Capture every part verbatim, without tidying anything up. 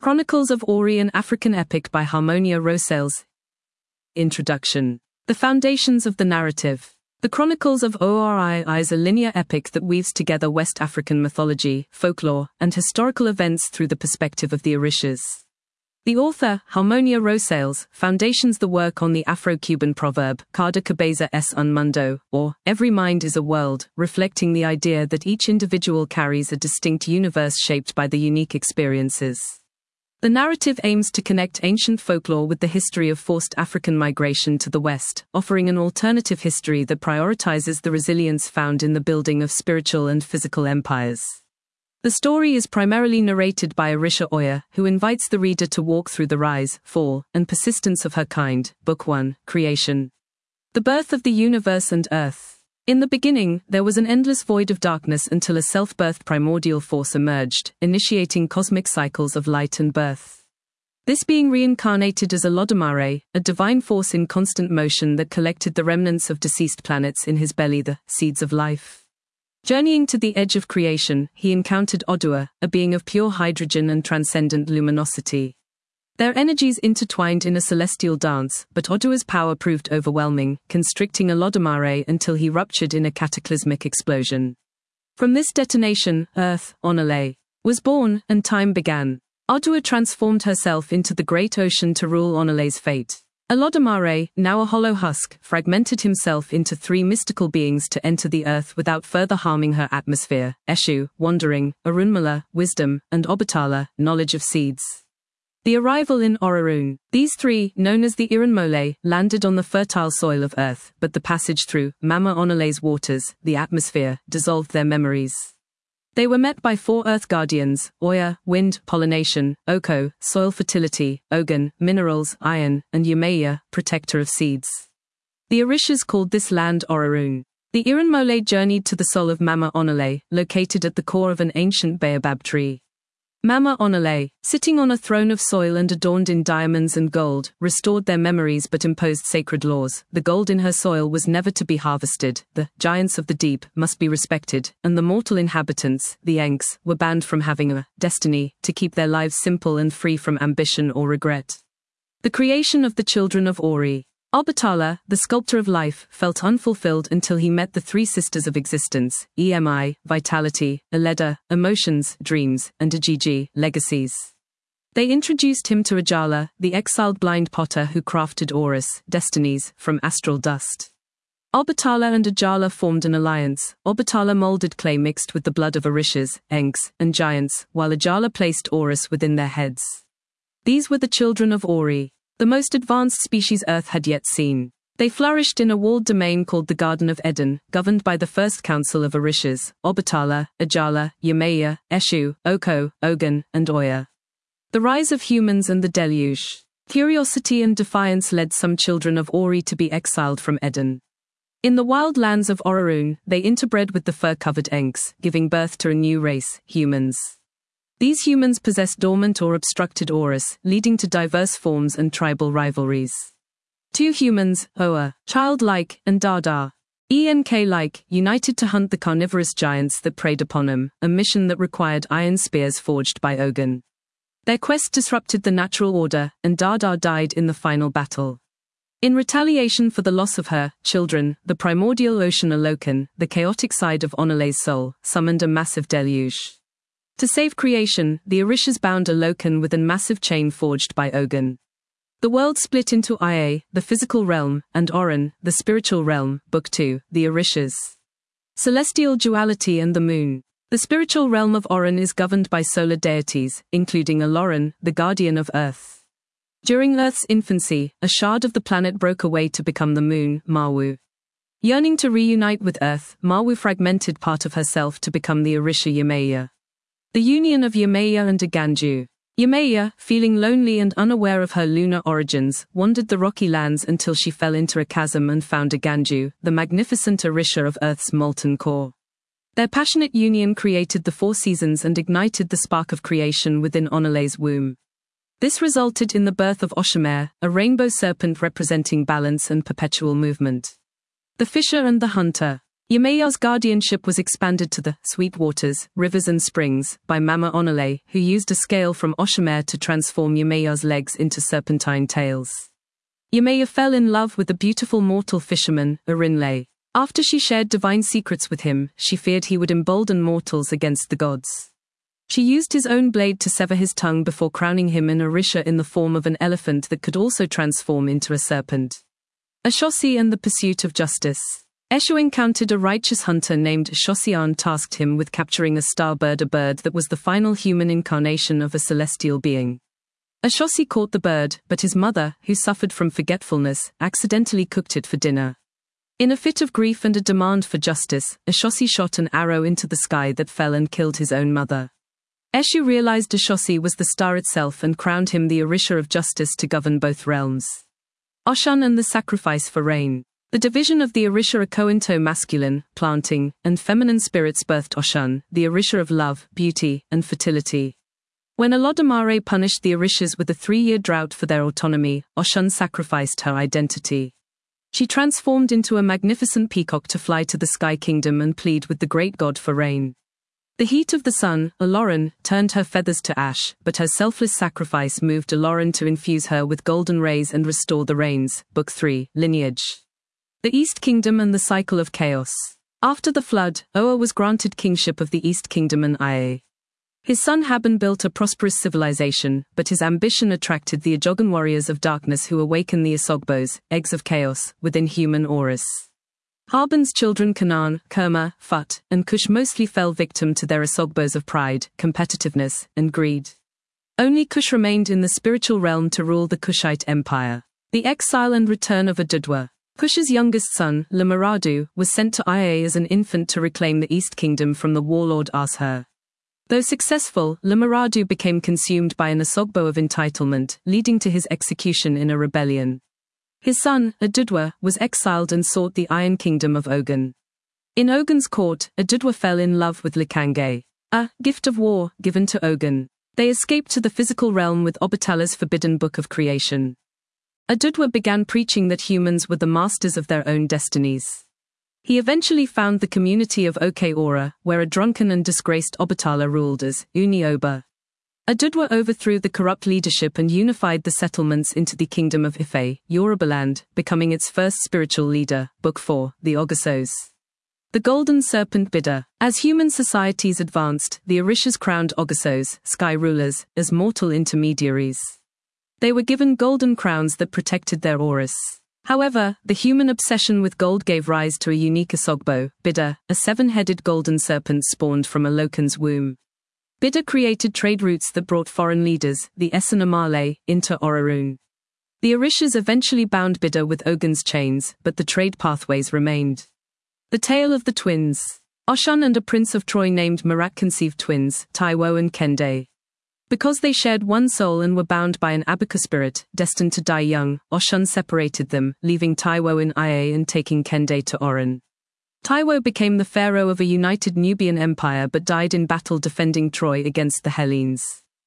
Chronicles of Ori, an African epic by Harmonia Rosales. Introduction. The foundations of the narrative. The Chronicles of Ori is a linear epic that weaves together West African mythology, folklore, and historical events through the perspective of the Orishas. The author, Harmonia Rosales, foundations the work on the Afro-Cuban proverb, Cada cabeza es un mundo, or, every mind is a world, reflecting the idea that each individual carries a distinct universe shaped by the unique experiences. The narrative aims to connect ancient folklore with the history of forced African migration to the West, offering an alternative history that prioritizes the resilience found in the building of spiritual and physical empires. The story is primarily narrated by Orisha Oya, who invites the reader to walk through the rise, fall, and persistence of her kind. Book one, Creation. The birth of the universe and earth. In the beginning, there was an endless void of darkness until a self-birthed primordial force emerged, initiating cosmic cycles of light and birth. This being reincarnated as Olodumare, a divine force in constant motion that collected the remnants of deceased planets in his belly, the seeds of life. Journeying to the edge of creation, he encountered Odua, a being of pure hydrogen and transcendent luminosity. Their energies intertwined in a celestial dance, but Odua's power proved overwhelming, constricting Olodumare until he ruptured in a cataclysmic explosion. From this detonation, Earth, Onale, was born, and time began. Odua transformed herself into the great ocean to rule Onale's fate. Olodumare, now a hollow husk, fragmented himself into three mystical beings to enter the earth without further harming her atmosphere: Eshu, wandering; Orunmila, wisdom; and Obatala, knowledge of seeds. The arrival in Orurun. These three, known as the Iranmole, landed on the fertile soil of Earth, but the passage through Mama Onale's waters, the atmosphere, dissolved their memories. They were met by four Earth Guardians: Oya, wind, pollination; Oko, soil fertility; Ogun, minerals, iron; and Yemaya, protector of seeds. The Orishas called this land Orurun. The Iranmole journeyed to the soul of Mama Onale, located at the core of an ancient baobab tree. Mama Onale, sitting on a throne of soil and adorned in diamonds and gold, restored their memories but imposed sacred laws. The gold in her soil was never to be harvested, the giants of the deep must be respected, and the mortal inhabitants, the Enks, were banned from having a destiny to keep their lives simple and free from ambition or regret. The creation of the children of Ori. Obatala, the sculptor of life, felt unfulfilled until he met the three sisters of existence: Emi, vitality; Eleda, emotions, dreams; and Ajiji, legacies. They introduced him to Ajala, the exiled blind potter who crafted Orus, destinies, from astral dust. Obatala and Ajala formed an alliance. Obatala molded clay mixed with the blood of Orishas, Enks, and giants, while Ajala placed Orus within their heads. These were the children of Ori, the most advanced species Earth had yet seen. They flourished in a walled domain called the Garden of Eden, governed by the first council of Orishas: Obatala, Ajala, Yemaya, Eshu, Oko, Ogun, and Oya. The rise of humans and the deluge. Curiosity and defiance led some children of Ori to be exiled from Eden. In the wild lands of Orurun, they interbred with the fur-covered Enks, giving birth to a new race, humans. These humans possessed dormant or obstructed auras, leading to diverse forms and tribal rivalries. Two humans, Oa, childlike, and Dada, Enk-like, united to hunt the carnivorous giants that preyed upon them, a mission that required iron spears forged by Ogun. Their quest disrupted the natural order, and Dada died in the final battle. In retaliation for the loss of her children, the primordial ocean Alokan, the chaotic side of Onale's soul, summoned a massive deluge. To save creation, the Orishas bound Alokan with a massive chain forged by Ogun. The world split into Ia, the physical realm, and Oran, the spiritual realm. Book two, The Orishas. Celestial duality and the moon. The spiritual realm of Oran is governed by solar deities, including Aloran, the guardian of Earth. During Earth's infancy, a shard of the planet broke away to become the moon, Mawu. Yearning to reunite with Earth, Mawu fragmented part of herself to become the Orisha Yemaya. The union of Yemaya and Aganju. Yemaya, feeling lonely and unaware of her lunar origins, wandered the rocky lands until she fell into a chasm and found Aganju, the magnificent Orisha of Earth's molten core. Their passionate union created the four seasons and ignited the spark of creation within Onale's womb. This resulted in the birth of Oshamer, a rainbow serpent representing balance and perpetual movement. The Fisher and the Hunter. Yemeya's guardianship was expanded to the sweet waters, rivers and springs by Mama Onole, who used a scale from Oshmer to transform Yemeya's legs into serpentine tails. Yemeya fell in love with the beautiful mortal fisherman, Erinle. After she shared divine secrets with him, she feared he would embolden mortals against the gods. She used his own blade to sever his tongue before crowning him an Orisha in the form of an elephant that could also transform into a serpent. Ashosi and the pursuit of justice. Eshu encountered a righteous hunter named Shosian tasked him with capturing a star bird, a bird that was the final human incarnation of a celestial being. Ashosi caught the bird, but his mother, who suffered from forgetfulness, accidentally cooked it for dinner. In a fit of grief and a demand for justice, Ashosi shot an arrow into the sky that fell and killed his own mother. Eshu realized Ashosi was the star itself and crowned him the Orisha of justice to govern both realms. Oshan and the sacrifice for rain. The division of the Orisha Akointo masculine, planting, and feminine spirits birthed Oshan, the Orisha of love, beauty, and fertility. When Olodumare punished the Orishas with a three-year drought for their autonomy, Oshan sacrificed her identity. She transformed into a magnificent peacock to fly to the Sky Kingdom and plead with the great god for rain. The heat of the sun, Oloran, turned her feathers to ash, but her selfless sacrifice moved Oloran to infuse her with golden rays and restore the rains. Book three, Lineage. The East Kingdom and the Cycle of Chaos. After the flood, Oa was granted kingship of the East Kingdom and Ia. His son Haban built a prosperous civilization, but his ambition attracted the Ajogan warriors of darkness who awakened the Asogbos, eggs of chaos, within human Horus. Haban's children Canaan, Kerma, Phut, and Cush mostly fell victim to their Asogbos of pride, competitiveness, and greed. Only Cush remained in the spiritual realm to rule the Kushite Empire. The exile and return of Adudwa. Cush's youngest son, Lamaradu, was sent to Ia as an infant to reclaim the East Kingdom from the warlord Ashur. Though successful, Lamaradu became consumed by an Asogbo of entitlement, leading to his execution in a rebellion. His son, Adudwa, was exiled and sought the Iron Kingdom of Ogun. In Ogun's court, Adudwa fell in love with Likange, a gift of war given to Ogun. They escaped to the physical realm with Obatala's forbidden book of creation. Adudwa began preaching that humans were the masters of their own destinies. He eventually found the community of Oke-Ora, where a drunken and disgraced Obatala ruled as Uni-Oba. Adudwa overthrew the corrupt leadership and unified the settlements into the Kingdom of Ife, Yorubaland, becoming its first spiritual leader. Book four, The Ogasos. The Golden Serpent Bidder. As human societies advanced, the Orishas crowned Ogasos, sky rulers, as mortal intermediaries. They were given golden crowns that protected their Horus. However, the human obsession with gold gave rise to a unique Asogbo, Bidder, a seven-headed golden serpent spawned from a Lokan's womb. Bidder created trade routes that brought foreign leaders, the Esenamale, into Orarun. The Orishas eventually bound Bidder with Ogun's chains, but the trade pathways remained. The Tale of the Twins. Oshan and a prince of Troy named Marat conceived twins, Taiwo and Kende. Because they shared one soul and were bound by an Abaca spirit, destined to die young, Oshan separated them, leaving Taiwo in Ia and taking Kende to Oran. Taiwo became the pharaoh of a united Nubian empire but died in battle defending Troy against the Hellenes.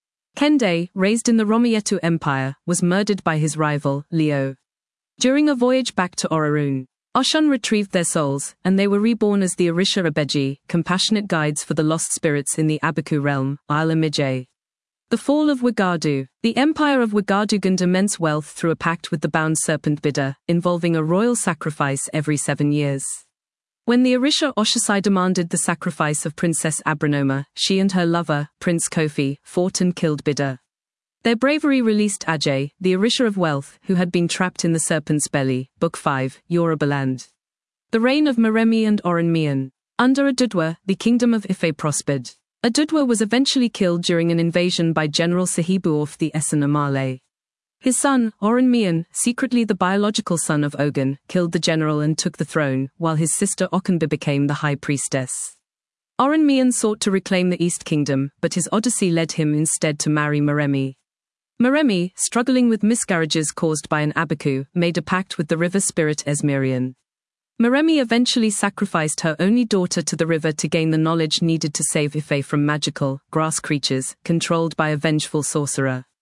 Kende, raised in the Romayetu Empire, was murdered by his rival, Leo. During a voyage back to Orarun, Oshan retrieved their souls, and they were reborn as the Orisha Abeji, compassionate guides for the lost spirits in the Abaku realm, Isla Mijay. The fall of Wagadu. The empire of Wagadu gained immense wealth through a pact with the bound serpent Bidder, involving a royal sacrifice every seven years. When the Orisha Oshasai demanded the sacrifice of Princess Abranoma, she and her lover, Prince Kofi, fought and killed Bidder. Their bravery released Ajay, the Orisha of wealth, who had been trapped in the serpent's belly. Book five, Yorubaland. The reign of Meremi and Oranmiyan. Under Adudwa, the kingdom of Ife prospered. Adudwa was eventually killed during an invasion by General Sahibu of the Esenamale. His son, Oranmiyan, secretly the biological son of Ogun, killed the general and took the throne, while his sister Okanbi became the high priestess. Oranmiyan sought to reclaim the East Kingdom, but his odyssey led him instead to marry Meremi. Meremi, struggling with miscarriages caused by an Abaku, made a pact with the river spirit Esmerian. Meremi eventually sacrificed her only daughter to the river to gain the knowledge needed to save Ife from magical, grass creatures, controlled by a vengeful sorcerer.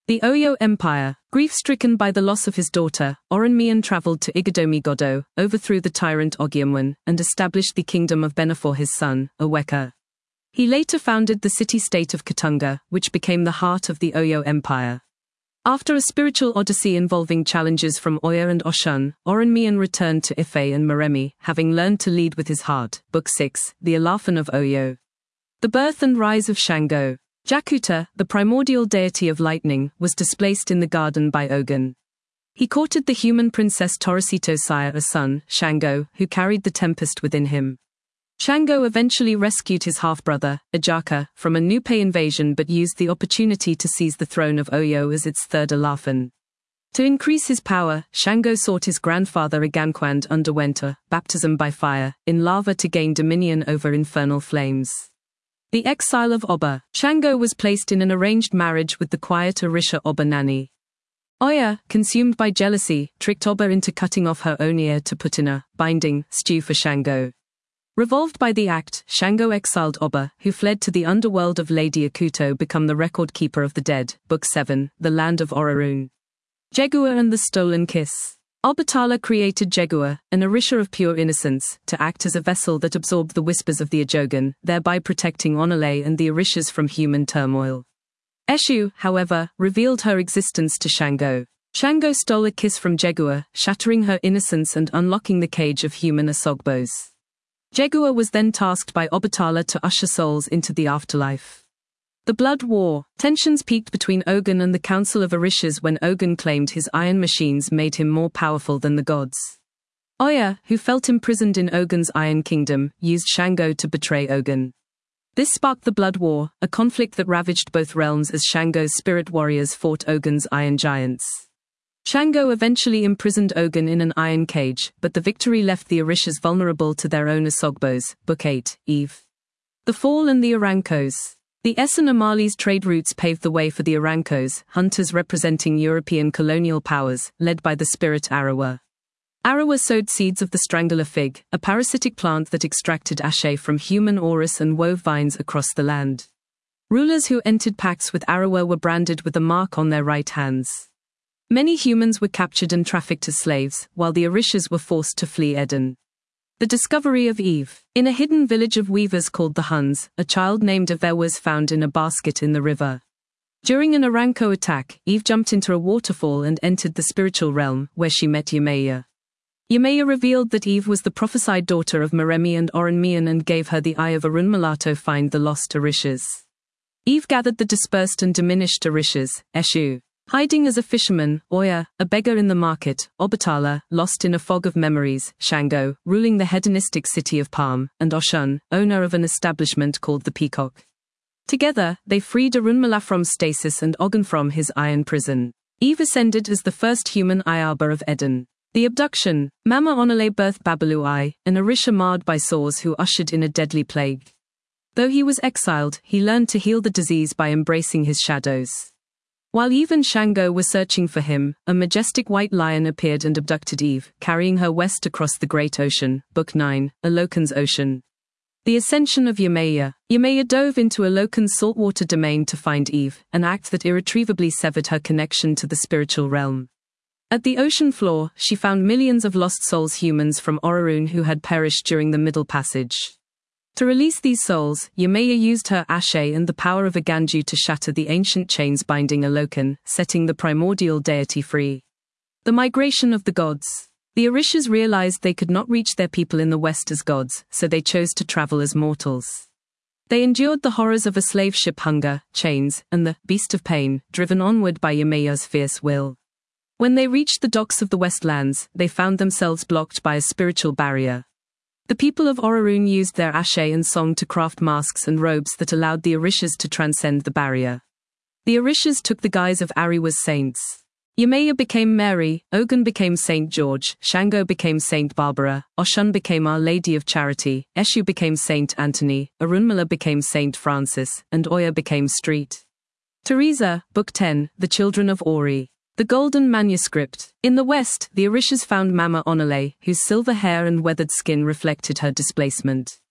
The Oyo Empire. Grief-stricken by the loss of his daughter, Oranmiyan travelled to Igadomi Godo, overthrew the tyrant Ogiamwen, and established the kingdom of Benin for his son, Oweka. He later founded the city-state of Katunga, which became the heart of the Oyo Empire. After a spiritual odyssey involving challenges from Oya and Oshun, Oranmiyan returned to Ife and Moremi, having learned to lead with his heart. Book six, The Alafin of Oyo. The birth and rise of Shango. Jakuta, the primordial deity of lightning, was displaced in the garden by Ogun. He courted the human princess Torosito sire a son, Shango, who carried the tempest within him. Shango eventually rescued his half-brother, Ajaka, from a Nupe invasion but used the opportunity to seize the throne of Oyo as its third Alafin. To increase his power, Shango sought his grandfather Agankwand underwent a baptism by fire, in lava to gain dominion over infernal flames. The exile of Oba. Shango was placed in an arranged marriage with the quiet Orisha Oba Nani. Oya, consumed by jealousy, tricked Oba into cutting off her own ear to put in a binding stew for Shango. Revolved by the act, Shango exiled Oba, who fled to the underworld of Lady Akuto, become the record keeper of the dead. Book seven, The Land of Orarun. Jegua and the Stolen Kiss. Obatala created Jegua, an Orisha of pure innocence, to act as a vessel that absorbed the whispers of the Ajogun, thereby protecting Onale and the Orishas from human turmoil. Eshu, however, revealed her existence to Shango. Shango stole a kiss from Jegua, shattering her innocence and unlocking the cage of human Asogbos. Jegua was then tasked by Obatala to usher souls into the afterlife. The Blood War. Tensions peaked between Ogun and the Council of Orishas when Ogun claimed his iron machines made him more powerful than the gods. Oya, who felt imprisoned in Ogun's Iron Kingdom, used Shango to betray Ogun. This sparked the Blood War, a conflict that ravaged both realms as Shango's spirit warriors fought Ogun's iron giants. Shango eventually imprisoned Ogun in an iron cage, but the victory left the Orishas vulnerable to their own Asogbos. Book eight, Eve. The Fall and the Arankos. The Esan Amali's trade routes paved the way for the Arankos, hunters representing European colonial powers, led by the spirit Arawa. Arawa sowed seeds of the strangler fig, a parasitic plant that extracted ashe from human orris and wove vines across the land. Rulers who entered pacts with Arawa were branded with a mark on their right hands. Many humans were captured and trafficked as slaves, while the Orishas were forced to flee Eden. The discovery of Eve. In a hidden village of weavers called the Huns, a child named Eve was found in a basket in the river. During an Aranko attack, Eve jumped into a waterfall and entered the spiritual realm, where she met Yemaya. Yemaya revealed that Eve was the prophesied daughter of Moremi and Oranmiyan and gave her the eye of Arunmalato find the lost Orishas. Eve gathered the dispersed and diminished Orishas, Eshu. Hiding as a fisherman, Oya, a beggar in the market, Obatala, lost in a fog of memories, Shango, ruling the hedonistic city of Palm, and Oshun, owner of an establishment called the Peacock. Together, they freed Arunmala from stasis and Ogun from his iron prison. Eve ascended as the first human Ayaba of Eden. The abduction. Mama Onale birthed Babalu I, an Orisha marred by sores who ushered in a deadly plague. Though he was exiled, he learned to heal the disease by embracing his shadows. While Eve and Shango were searching for him, a majestic white lion appeared and abducted Eve, carrying her west across the Great Ocean. Book nine, Alokan's Ocean. The Ascension of Yemaya. Yemaya dove into Alokan's saltwater domain to find Eve, an act that irretrievably severed her connection to the spiritual realm. At the ocean floor, she found millions of lost souls, humans from Orarun who had perished during the Middle Passage. To release these souls, Yemaya used her ashe and the power of Aganju to shatter the ancient chains binding Alokan, setting the primordial deity free. The migration of the gods. The Orishas realized they could not reach their people in the west as gods, so they chose to travel as mortals. They endured the horrors of a slave ship, hunger, chains, and the beast of pain, driven onward by Yemaya's fierce will. When they reached the docks of the Westlands, they found themselves blocked by a spiritual barrier. The people of Orarun used their ashe and song to craft masks and robes that allowed the Orishas to transcend the barrier. The Orishas took the guise of Ariwa's saints. Yemaya became Mary, Ogun became Saint George, Shango became Saint Barbara, Oshun became Our Lady of Charity, Eshu became Saint Anthony, Arunmala became Saint Francis, and Oya became Street. Teresa, Book ten, The Children of Ori. The Golden Manuscript. In the west, the Orishas found Mama Onale, whose silver hair and weathered skin reflected her displacement.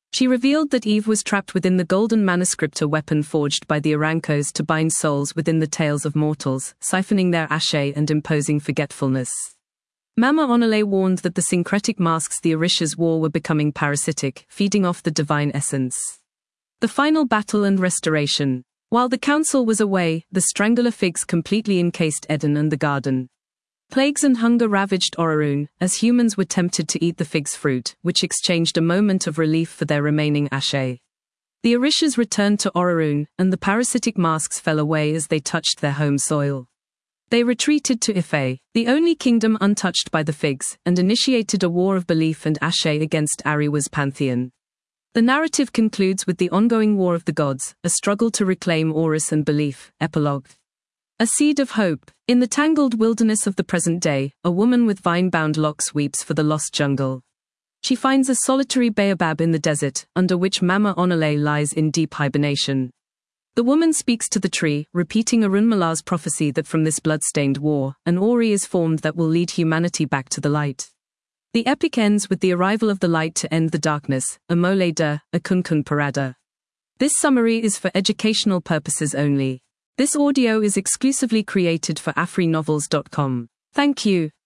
She revealed that Eve was trapped within the golden manuscript, a weapon forged by the Arankos to bind souls within the tales of mortals, siphoning their ashe and imposing forgetfulness. Mama Onole warned that the syncretic masks the Orishas wore were becoming parasitic, feeding off the divine essence. The final battle and restoration. While the council was away, the strangler figs completely encased Eden and the garden. Plagues and hunger ravaged Orarun, as humans were tempted to eat the fig's fruit, which exchanged a moment of relief for their remaining ashe. The Orishas returned to Orarun, and the parasitic masks fell away as they touched their home soil. They retreated to Ife, the only kingdom untouched by the figs, and initiated a war of belief and ashe against Ariwa's pantheon. The narrative concludes with the ongoing War of the Gods, a struggle to reclaim Horus and belief. Epilogue. A seed of hope. In the tangled wilderness of the present day, a woman with vine-bound locks weeps for the lost jungle. She finds a solitary baobab in the desert, under which Mama Onole lies in deep hibernation. The woman speaks to the tree, repeating Arunmala's prophecy that from this blood-stained war, an Ori is formed that will lead humanity back to the light. The epic ends with the arrival of the light to end the darkness, Amole de, Akunkun Parada. This summary is for educational purposes only. This audio is exclusively created for afri novels dot com. Thank you.